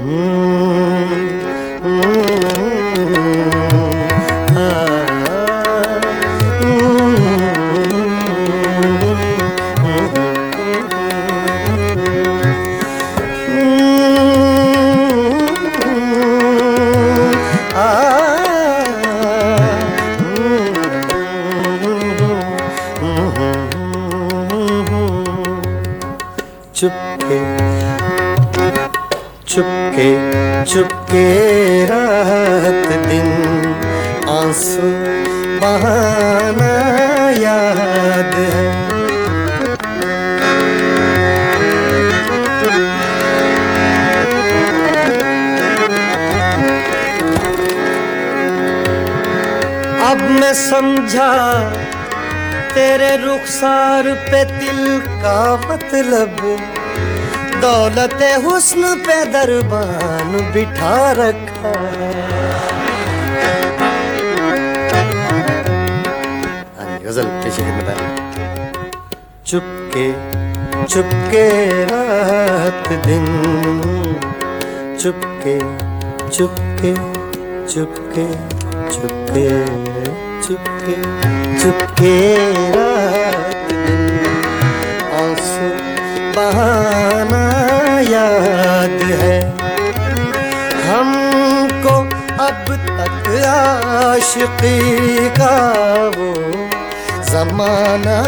चुपके चुपके चुपके रात दिन आंसू बहाना याद है। अब मैं समझा तेरे रुखसार पे दिल का मतलब, दौलते हुस्न पे दरबान बिठा रखा। गजल पेश खिदमत है। चुपके चुपके रात दिन, चुपके चुपके चुपके चुपके चुपके चुपके रात दिन आंसू बहाना याद है। हमको अब तक आशिकी का वो ज़माना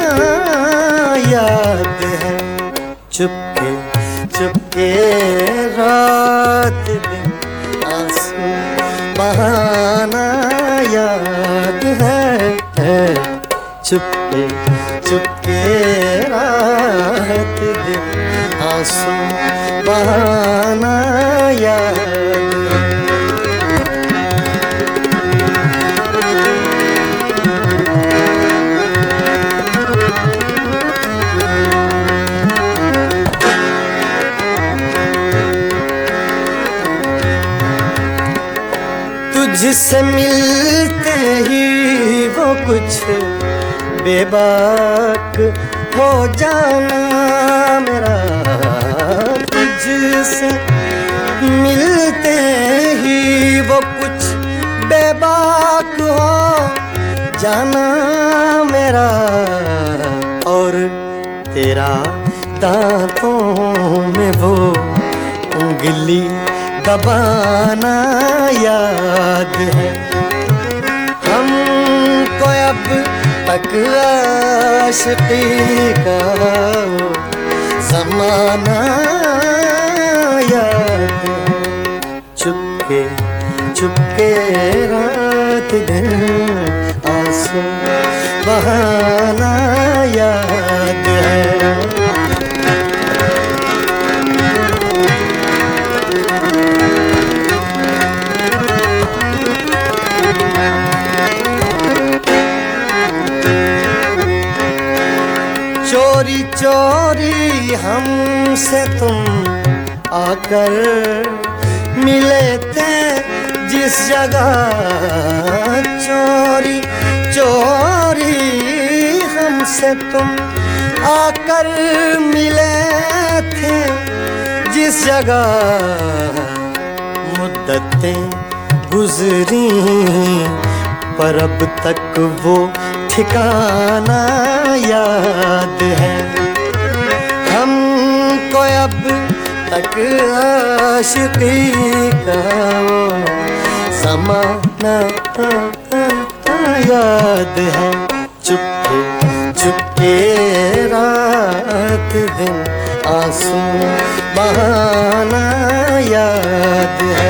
याद है। चुपके चुपके रात दिन आंसू बहाना याद है। चुपके चुपके रात दिन आंसू बहाना याद है। तुझसे मिलते ही वो कुछ बेबाक हो जाना मेरा, तुझसे मिलते ही वो कुछ बेबाक हो जाना मेरा, और तेरा दांतों में वो उंगली दबाना याद है। हमको अब तक आशिकी का ज़माना याद है। चुपके चुपके रात दिन आंसू बहाना याद है। चोरी चोरी हमसे तुम आकर मिले थे जिस जगह, चोरी चोरी हमसे तुम आकर मिले थे जिस जगह। मुद्दतें गुजरी पर अब तक वो ठिकाना याद है। हमको अब तक आशिकी का वो ज़माना याद है। चुपके चुपके रात दिन आंसू बहाना याद है।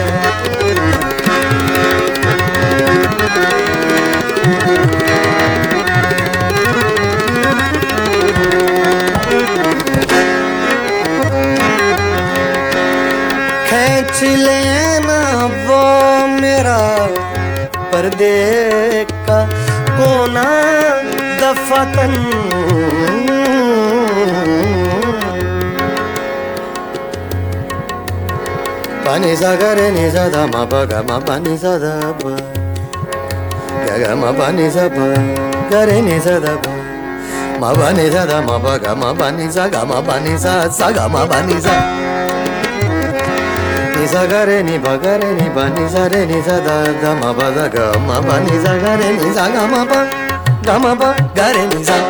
खींच लेना वो मेरा पर्दे का कोना दफातन, पानी सा करे नि सा धा मा पा गा मा पानी सा धा पा गा गा मा पानी सा पा करे नि सा धा पा मा पानी सा धा मा पा गा मा पानी सा गा मा पानी सा गा मा पानी सा नि सा ग रे नि ब ग रे नि ब नि सा रे नि सा दा दा म ब द ग म ब नि सा ग रे नि सा ग म ब ग रे नि सा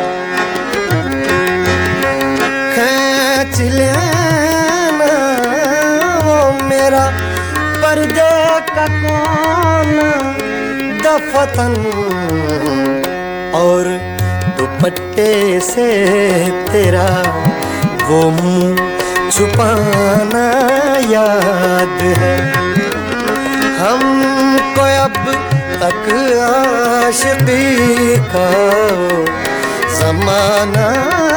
खींच लेना वो मेरा पर्दे का कोना दफतन और दुपट्टे से तेरा वो मुंह छुपाना याद है। हमको अब तक आशिकी का ज़माना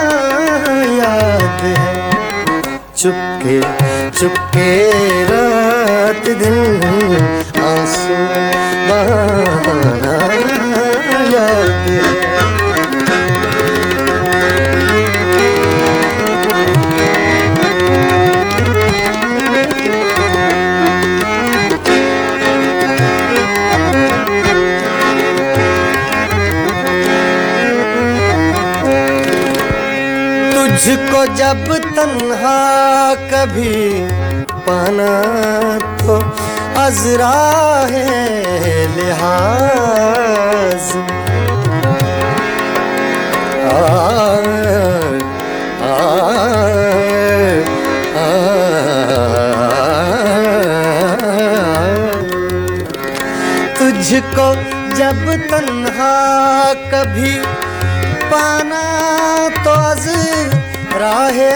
याद है। चुपके चुपके रात दिन आंसू बहाना याद है। तुझको जब तन्हा कभी पाना तो अज़रा है लिहाज तुझको जब तन्हा कभी पाना तो राहे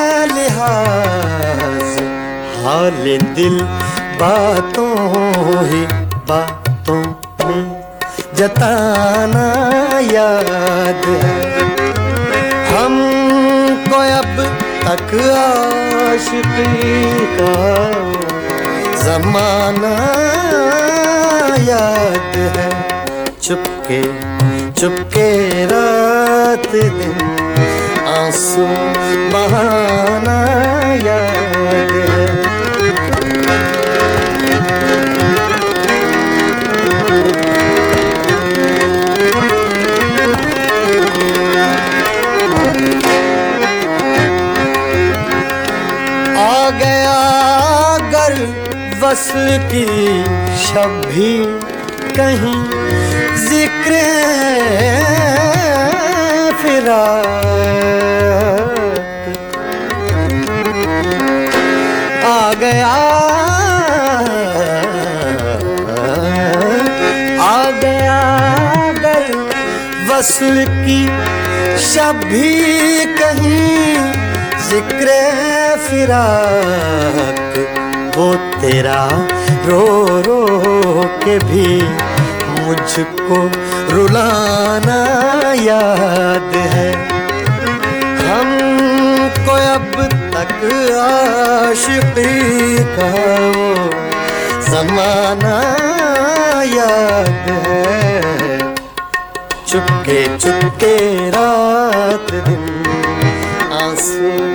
लिहाज हाल दिल बातों ही बातों में जताना याद है। हमको अब तक आशिकी का ज़माना याद है। चुपके चुपके रात दिन आंसू बहाना याद है। आ गया अगर वस्ल की शब भी कहीं जिक्र फिराक आ गया अगर वस्ल की शब भी कहीं जिक्र फिराक वो तेरा रो रो के भी मुझको रुलाना याद है। हमको अब तक आशिकी का वो ज़माना याद है। चुपके चुपके रात दिन आंसू